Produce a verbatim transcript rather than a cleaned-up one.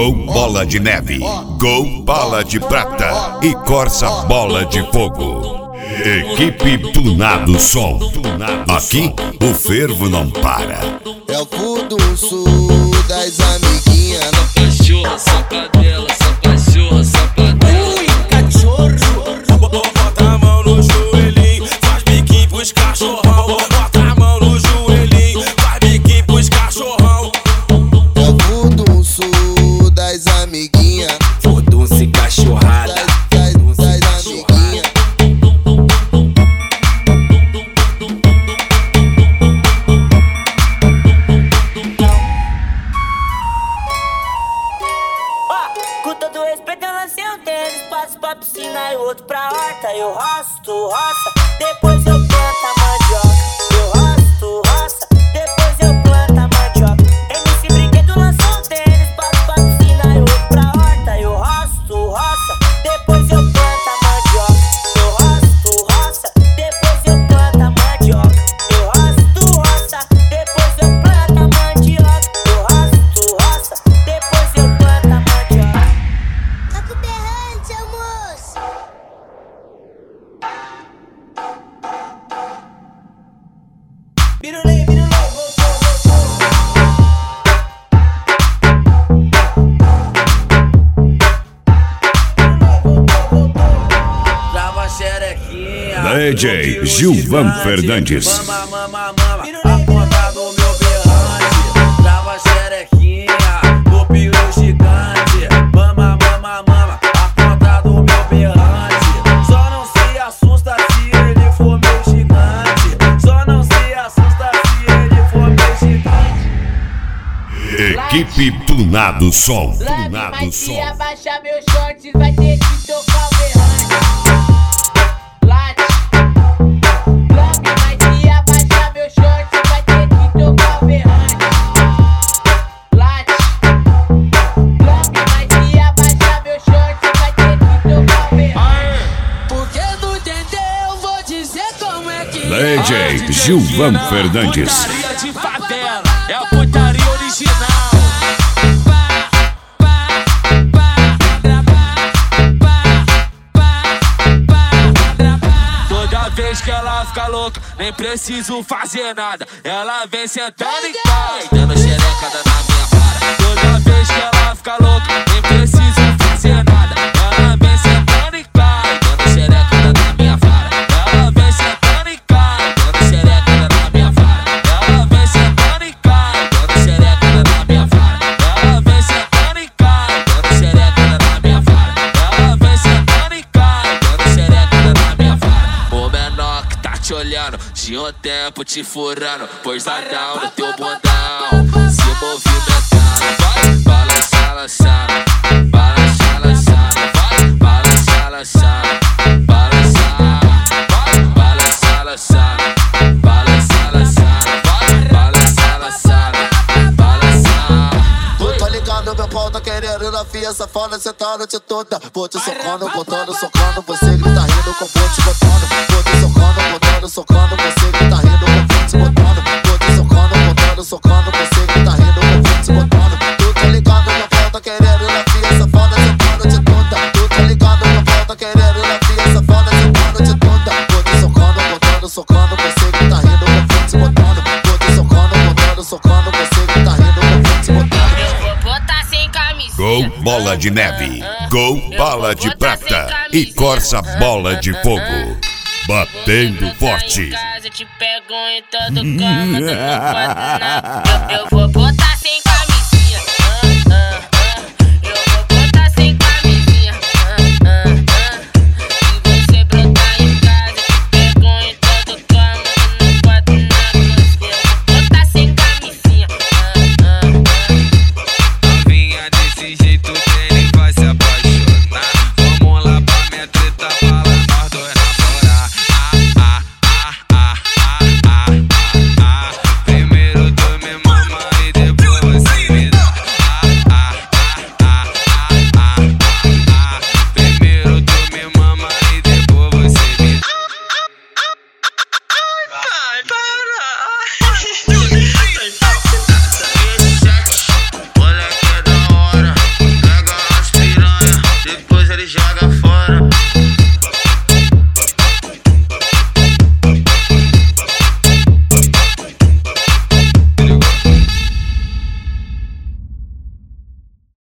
Gol Bola de Neve, Gol Bala de Prata e Corsa Bola de Fogo. Equipe Tunado Som. Aqui o fervo não para. É o furdunço das amiguinhas. Cachorra, safadela, só cachorra, safadela. Ui, cachorro. Bota a mão no joelhinho, faz biquinho pros cachorrão. Bota a mão no joelhinho, faz biquinho pros cachorrão. É o furdunço das amiguinhas. Furdunço e cachorrada. Das, das, das amiguinhas. Com todo respeito, eu lancei um tênis, passo pra piscina e outro pra horta. Eu rasto, roça, depois eu planto a mandioca. Eu rasto, roça, depois eu planto a mandioca. M C Brinquedo lançou um tênis, passo pra piscina e outro pra horta. Eu rasto, roça, depois eu planto a mandioca. Eu rasto, roça, depois eu planto a mandioca. Eu rasto, roça, depois eu planto a mandioca. Eu rasto, roça, depois eu planto a mandioca. Tá com berrante, almoço. Birulei, birulei, voltou, voltou. Trava a xerequinha. D J Gilvan Fernandes. Mama, mama, mama, a ponta do meu berrante. Trava a xerequinha, no piru gigante. Mama, mama, mama, a ponta do meu berrante. Só não se assusta se ele for meu gigante. Só não se assusta se ele for meu gigante. Equipe Tunado Som. Lame, Tunado mas se Som. abaixar meus shorts, vai ter que tocar o berrante. Late. Lame, mas se abaixar meus shorts, vai ter que tocar o berrante. Late. Lame, mas se abaixar meus shorts, vai ter que tocar o berrante. Porque no Dendê eu vou dizer como é que D J Gilvan Fernandes. Putaria de favela, é a putaria original. Toda vez que ela fica louca, nem preciso fazer nada. Ela vem sentando e cai, dando xerecada na minha cara. Toda vez que ela fica louca, nem preciso fazer nada. Ela vem sentando e cai, dando xerecada na minha vara. Ela vem sentando e cai, dando xerecada na minha vara. Ela vem sentando e cai, dando xerecada na minha vara. Ela vem sentando e cai, dando xerecada na minha vara. Ela vem sentando e cai, dando xerecada na minha vara. O menor que tá te olhando, de um tempo te furando, poisadão no teu bundão, se movimentando, vai balançar, lançar, balançar, lançar, vai balançar, lançar, balançar, vai balançar, lançar, balançar, lançar, vai balançar, lançar, balançar. Tu tá ligado, meu pau tá querendo na fia safada, cê tá a noite toda. Vou te socando, botando, socando, você grita rindo, com vou te botando. Vou te socando, botando, socando, você grita rindo, com vou te botando. Vou te socando, botando, socando, você grita rindo, com vou te botando. Tu tá ligado, meu pau tá querendo na fia safada, cê tá a noite toda. Tu tá ligado, meu pau tá querendo na fia safada, cê tá a noite toda. Vou te socando, botando, socando, você grita rindo, com vou te botando. Vou te socando, botando, socando, você grita rindo, com vou te botando. Eu vou botar sem camisa. Gol Bola de Neve, Gol Bala de Prata e Corsa Bola de Fogo. Batendo forte. Eu te pego em todo cama, tô eu, eu vou botar sem camisinha. Ah, ah, ah. Eu vou botar sem camisinha. Ah, ah, ah. Se você brotar em casa, eu te pego em todo cama, tô no quarto na costeira. Eu vou botar sem camisinha. Ah, ah, ah. Novinha desse jeito, ele vai se apaixonar. Vamos lá pra minha treta, fala nós dois namorar. Ah, ah, ah, ah, ah, ah, ah. Primeiro tu me mama e depois joga fora.